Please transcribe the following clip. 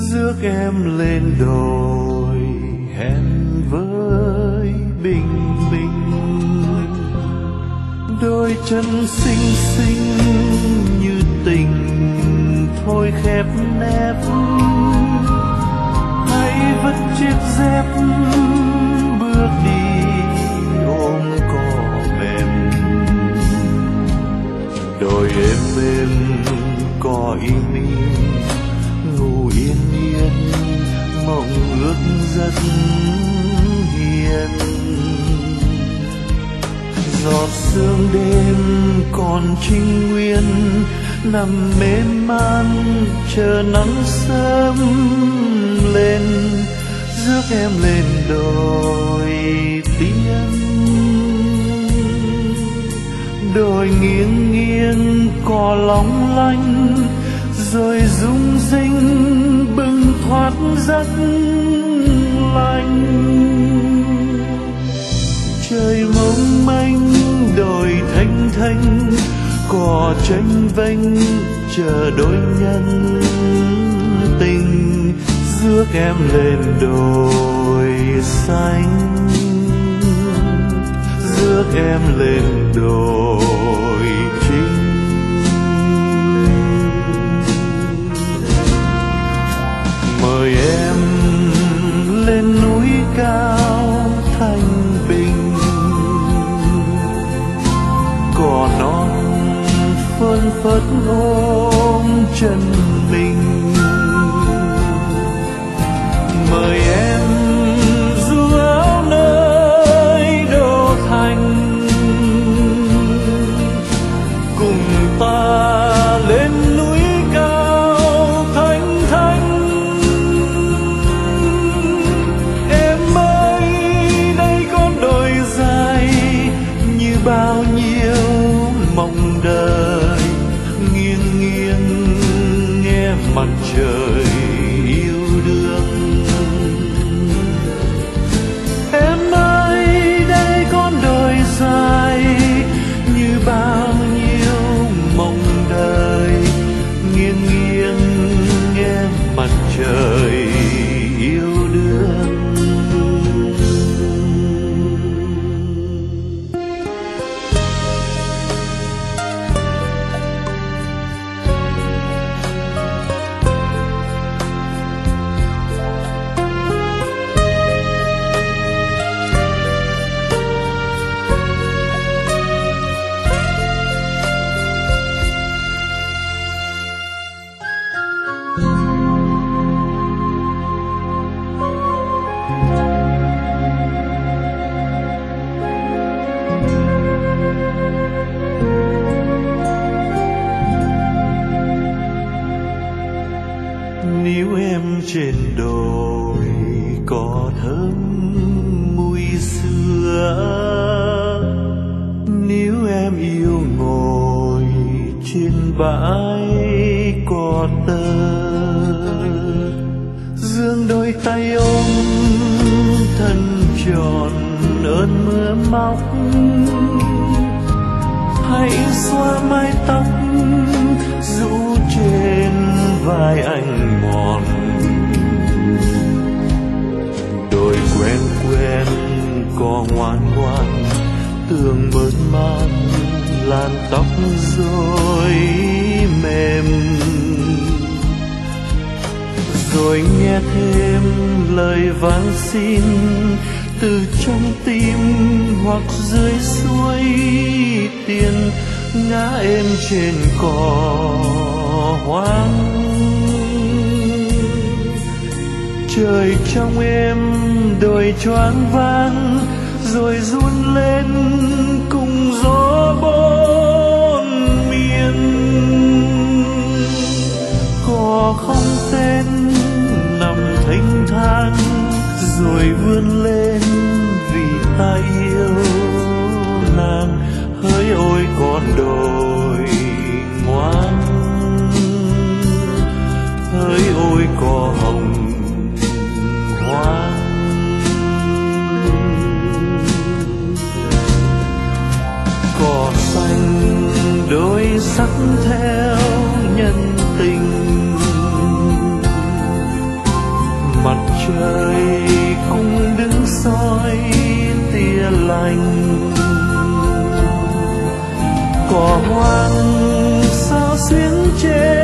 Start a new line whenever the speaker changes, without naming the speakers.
rước em lên đồi hẹn với bình minh. Đôi chân xinh xinh như tình thôi khép nép, hãy vứt chiếc dép bước đi ôm cỏ mềm. Đồi êm cỏ im im, ngủ yên yên mộng ước rất hiền. Giọt sương đêm còn trinh nguyên, nằm mê man chờ nắng sớm lên, rước em lên đồi tiên. Đồi nghiêng nghiêng cỏ long lanh, rồi rung rinh bừng thoát giấc lành. Trời mong manh đồi thanh thanh, cỏ tranh vênh chờ đôi nhân tình, rước em lên đồi xanh, rước em lên đồi trinh. Mời em lên núi cao thanh bình, cỏ non phơn phất ôm chân mình. Mời em du áo nơi đô thành, cùng ta lên núi cao thanh thanh. Em ơi đây con đồi dài như bao nhiêu mộng đời, nghiêng nghiêng nghe mặt trời yêu đương. Em ơi đây con đồi dài như bao nhiêu mộng đời, nghiêng nghiêng nghe mặt trời yêu đương. Níu em trên đồi cỏ thơm mùi xưa, níu em yêu ngồi trên bãi cỏ tơ, dương đôi tay ôm thân tròn ơn mưa móc. Hãy xoa mái tóc rũ trên vai anh mòn. Đồi quen quen cỏ ngoan ngoan, tường mơn man làn tóc rối mềm. Rồi nghe thêm lời van xin từ trong tim hoặc dưới suối tiên, ngã êm trên cỏ hoang. Trời trong em đồi choáng váng, rồi run lên cùng gió bốn miền. Cỏ không tên nằm thênh thang, rồi vươn lên vì ta yêu nàng. Hỡi ôi con đồi ngoan, hỡi ôi cỏ hồng hoang. Cỏ xanh đôi sắc theo nhân tình, trời cùng đứng soi tia lành. Cỏ hoang sao xuyến trên